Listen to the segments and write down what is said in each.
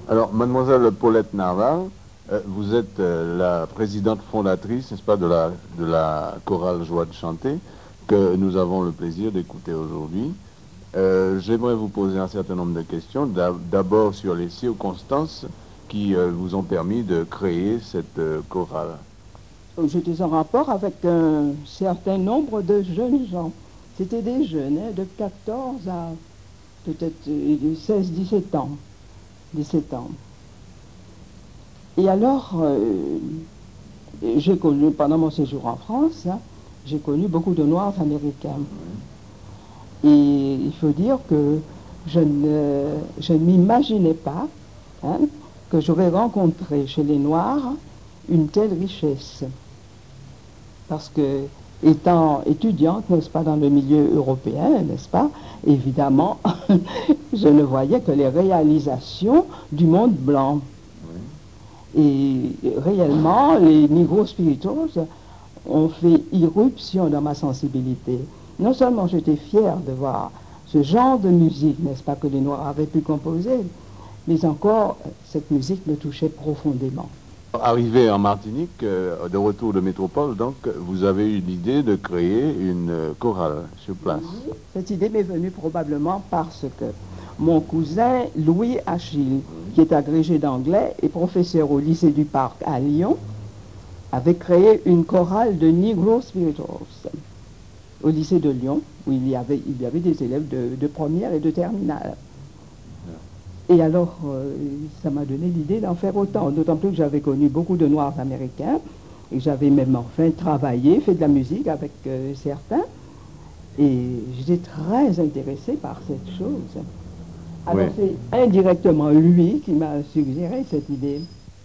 Alors, mademoiselle Paulette Narval, vous êtes la présidente fondatrice, n'est-ce pas, de la chorale Joie de chanter, que nous avons le plaisir d'écouter aujourd'hui. J'aimerais vous poser un certain nombre de questions, d'abord sur les circonstances qui vous ont permis de créer cette chorale. J'étais en rapport avec un certain nombre de jeunes gens. C'était des jeunes, hein, de 14 à peut-être 16, 17 ans. 17 ans. Et alors, j'ai connu, pendant mon séjour en France, hein, j'ai connu beaucoup de Noirs américains. Et il faut dire que je ne m'imaginais pas, hein, que j'aurais rencontré chez les Noirs une telle richesse. Parce que, étant étudiante, n'est-ce pas, dans le milieu européen, n'est-ce pas, évidemment, je ne voyais que les réalisations du monde blanc. Et réellement, les Negro Spirituals ont fait irruption dans ma sensibilité. Non seulement j'étais fière de voir ce genre de musique, n'est-ce pas, que les Noirs avaient pu composer, mais encore, cette musique me touchait profondément. Arrivé en Martinique, de retour de métropole, donc, vous avez eu l'idée de créer une chorale sur place. Oui, cette idée m'est venue probablement parce que mon cousin Louis Achille, qui est agrégé d'anglais et professeur au lycée du Parc à Lyon, avait créé une chorale de Negro Spirituals au lycée de Lyon, où il y avait des élèves de première et de terminale. Et alors, ça m'a donné l'idée d'en faire autant, d'autant plus que j'avais connu beaucoup de Noirs américains, et j'avais même enfin travaillé, fait de la musique avec certains, et j'étais très intéressée par cette chose. Alors Oui. c'est indirectement lui qui m'a suggéré cette idée.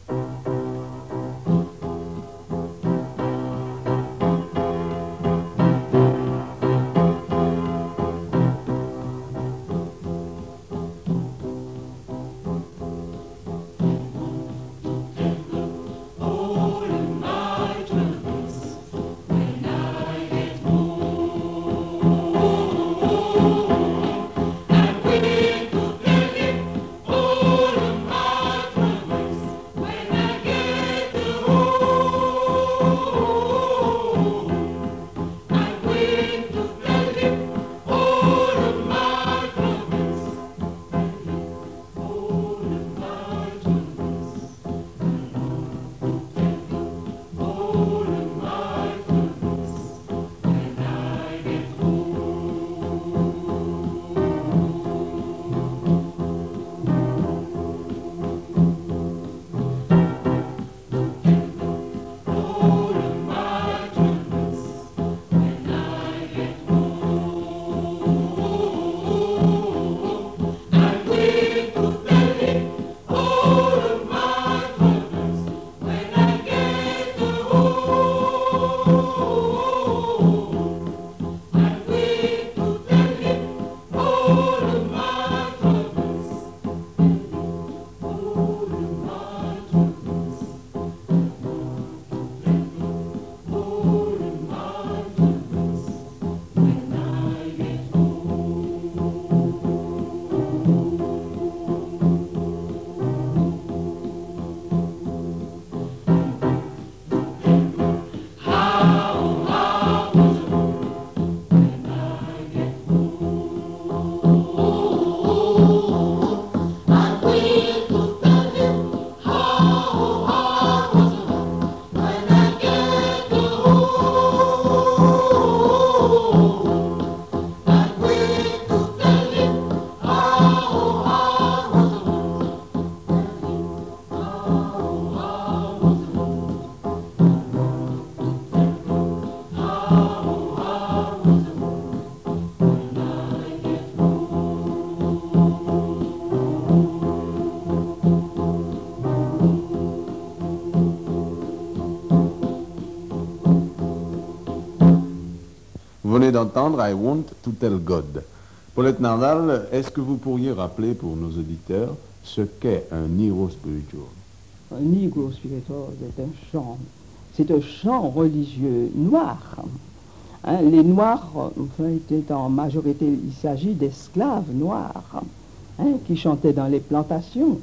Vous venez d'entendre I Want to Tell God. Paulette Narval, est-ce que vous pourriez rappeler pour nos auditeurs ce qu'est un Negro Spiritual? Un Negro Spiritual est un chant. C'est un chant religieux noir. Hein, les Noirs, enfin, étaient en majorité, il s'agit d'esclaves noirs, hein, qui chantaient dans les plantations.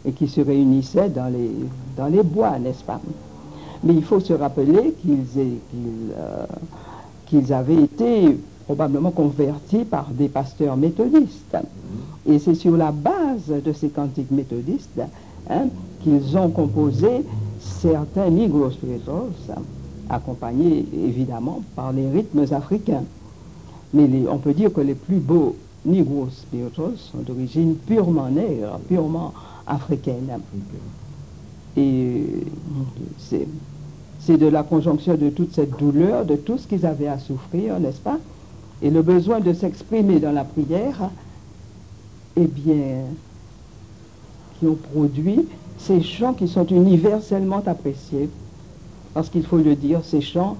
et qui se réunissaient dans les bois, n'est-ce pas? Mais il faut se rappeler qu'ils avaient été probablement convertis par des pasteurs méthodistes. Et c'est sur la base de ces cantiques méthodistes qu'ils ont composé certains Negro spirituals, accompagnés évidemment par les rythmes africains. Mais on peut dire que les plus beaux Negro spirituals sont d'origine purement nègre, purement africaine. Et c'est de la conjonction de toute cette douleur, de tout ce qu'ils avaient à souffrir, n'est-ce pas? Et le besoin de s'exprimer dans la prière, eh bien, qui ont produit ces chants qui sont universellement appréciés. Parce qu'il faut le dire, ces chants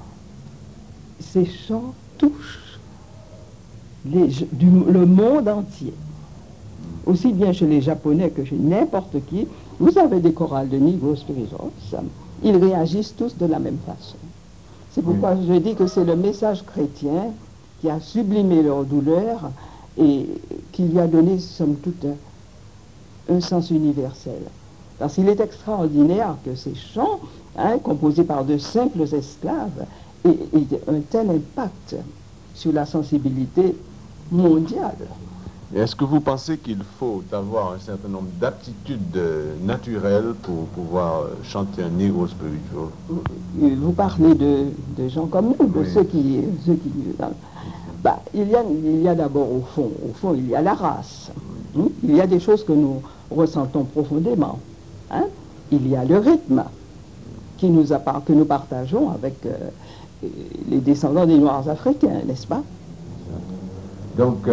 touchent le monde entier. Aussi bien chez les Japonais que chez n'importe qui, vous avez des chorales de Negro spirituals, ils réagissent tous de la même façon. C'est pourquoi je dis que c'est le message chrétien qui a sublimé leur douleur et qui lui a donné, somme toute, un sens universel. Parce qu'il est extraordinaire que ces chants, composés par de simples esclaves, aient un tel impact sur la sensibilité mondiale. Est-ce que vous pensez qu'il faut avoir un certain nombre d'aptitudes naturelles pour pouvoir chanter un Negro spiritual? Vous parlez de gens comme nous, de ceux qui il y a d'abord au fond, il y a la race. Il y a des choses que nous ressentons profondément. Il y a le rythme que nous partageons avec les descendants des Noirs africains, n'est-ce pas? Donc,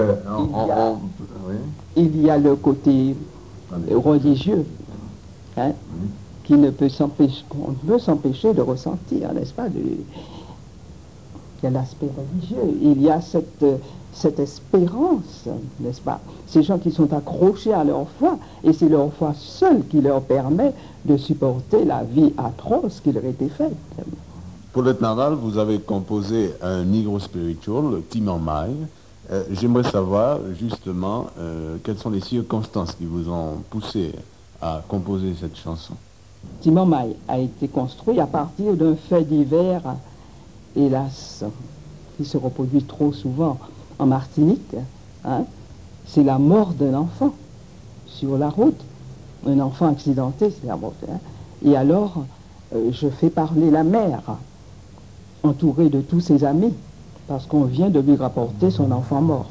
il y a le côté religieux, qu'on ne peut s'empêcher de ressentir, n'est-ce pas? Il y a l'aspect religieux, il y a cette espérance, n'est-ce pas? Ces gens qui sont accrochés à leur foi, et c'est leur foi seule qui leur permet de supporter la vie atroce qui leur était faite. Paulette Naval, vous avez composé un Negro spiritual, Timamai. J'aimerais savoir justement quelles sont les circonstances qui vous ont poussé à composer cette chanson. Timamai a été construit à partir d'un fait divers, hélas, qui se reproduit trop souvent en Martinique. C'est la mort d'un enfant sur la route, un enfant accidenté, c'est la mort. Et alors, je fais parler la mère, entourée de tous ses amis, parce qu'on vient de lui rapporter son enfant mort.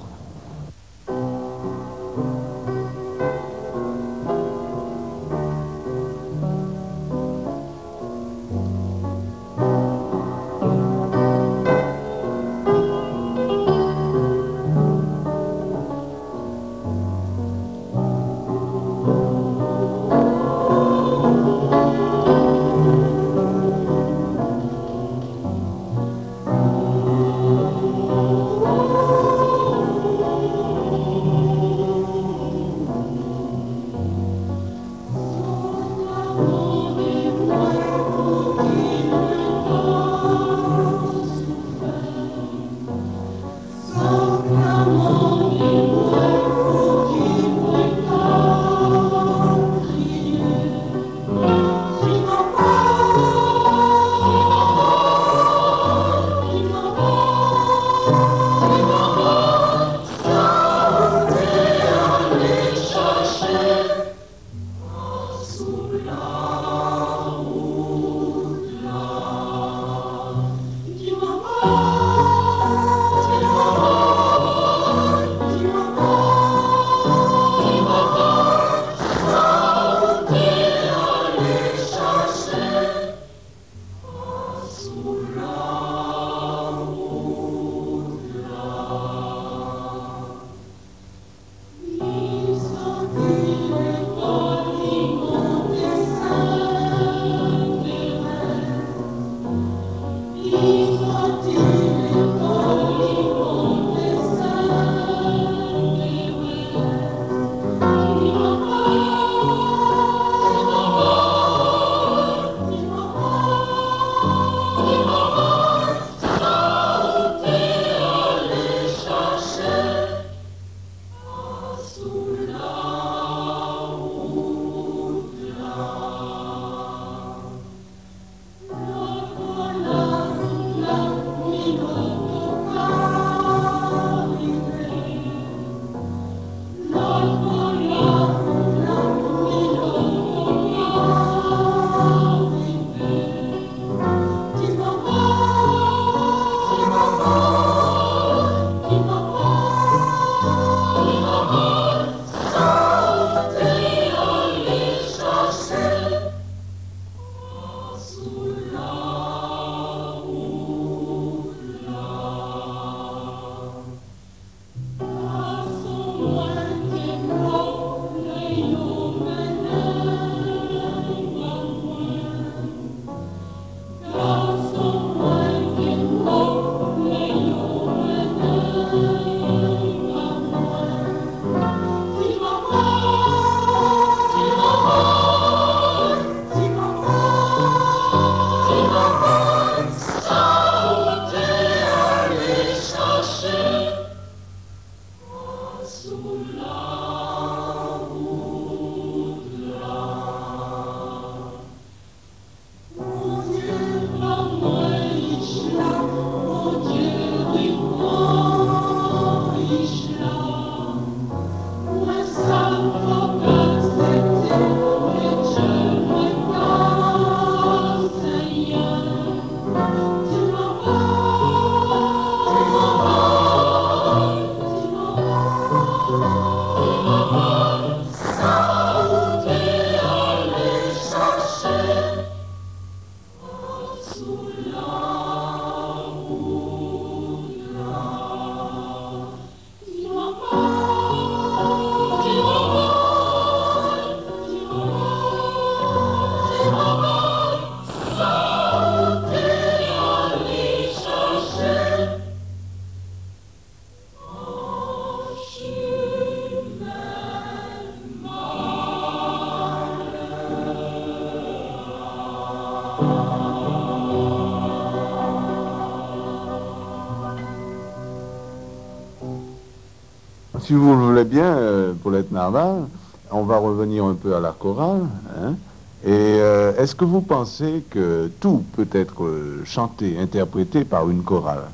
si vous le voulez bien, Paulette Narval, on va revenir un peu à la chorale. Hein, et est-ce que vous pensez que tout peut être chanté, interprété par une chorale?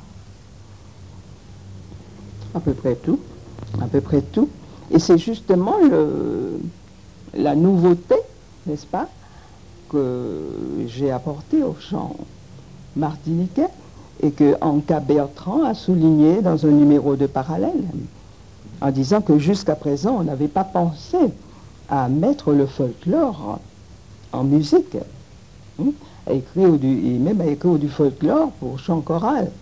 À peu près tout. À peu près tout. Et c'est justement la nouveauté, n'est-ce pas, que j'ai apportée au chant martiniquais et que Anka Bertrand a souligné dans un numéro de Parallèle, en disant que jusqu'à présent, on n'avait pas pensé à mettre le folklore en musique, à écrire et même à écrire du folklore pour chant choral.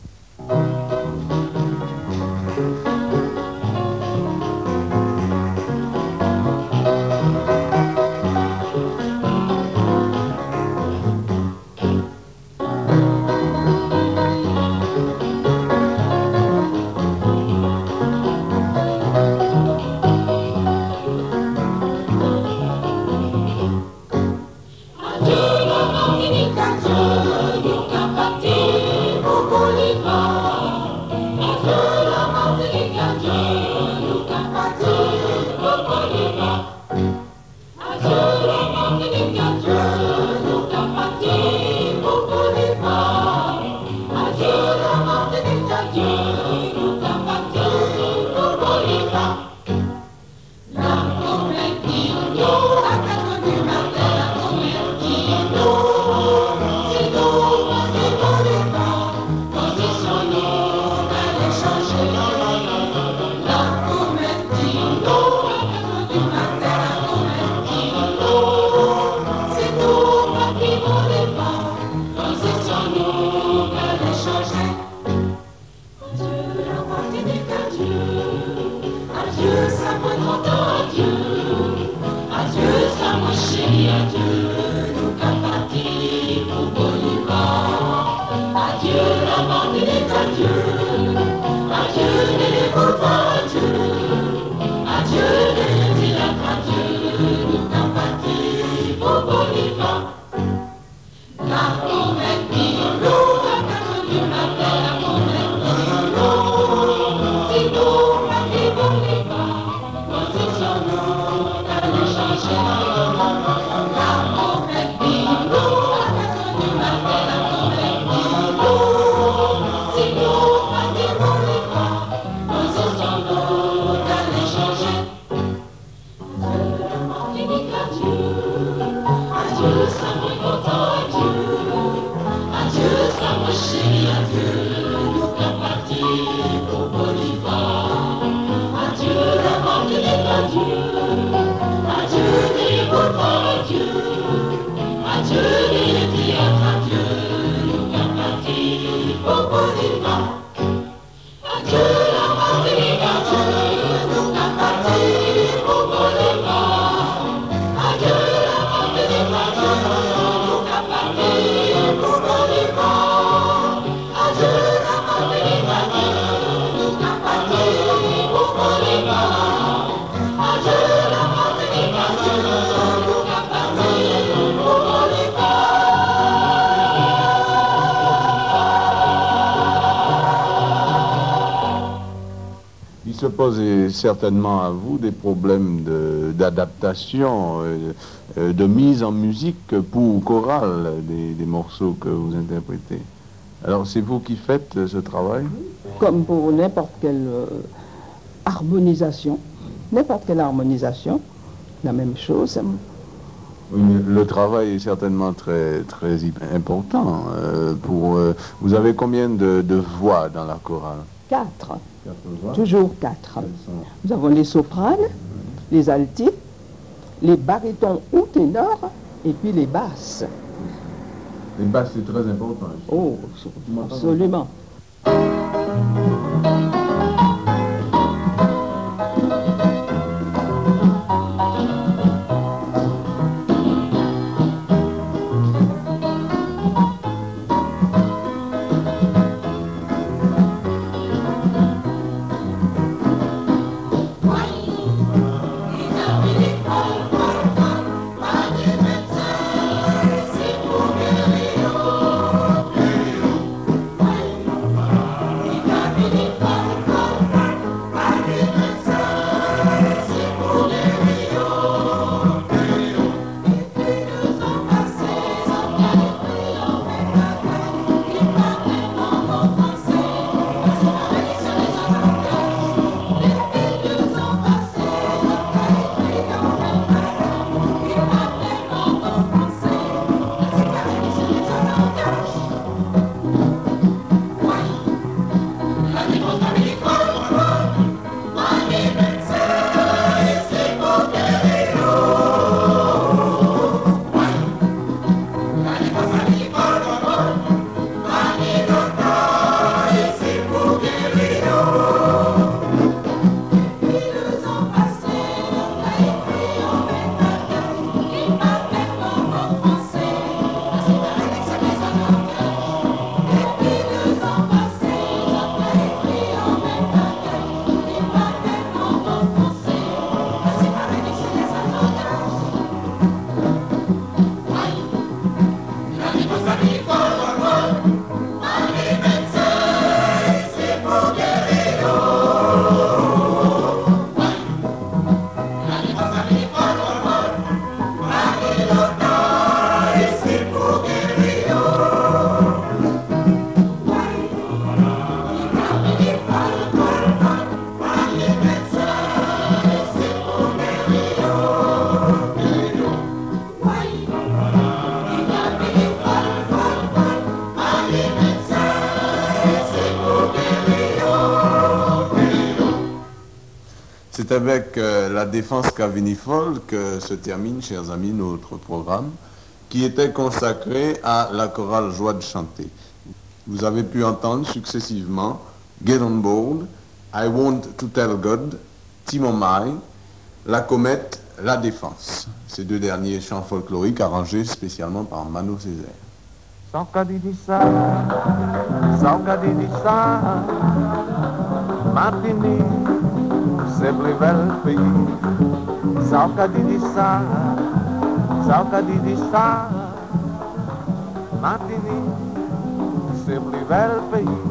Il se pose certainement à vous des problèmes d'adaptation, de mise en musique pour chorale des morceaux que vous interprétez. Alors c'est vous qui faites ce travail? Comme pour n'importe quelle harmonisation, la même chose. Oui, mais le travail est certainement très, très important. Vous avez combien de voix dans la chorale? 4. 4 voix. Toujours 4. Nous avons les sopranes, les altis, les barytons ou ténors, et puis les basses. Les basses, c'est très important. Oh, absolument. avec la défense Cavigny-Folle que se termine, chers amis, notre programme, qui était consacré à la chorale Joie de chanter. Vous avez pu entendre successivement Get on Board, I Want to Tell God, Timon Mai, La Comète, La Défense. Ces deux derniers chants folkloriques arrangés spécialement par Mano Césaire. Saukadidisa, Saukadidisa, Martini, c'est plus belle pays. Saukadidisa, Saukadidisa, Martini, c'est plus belle pays.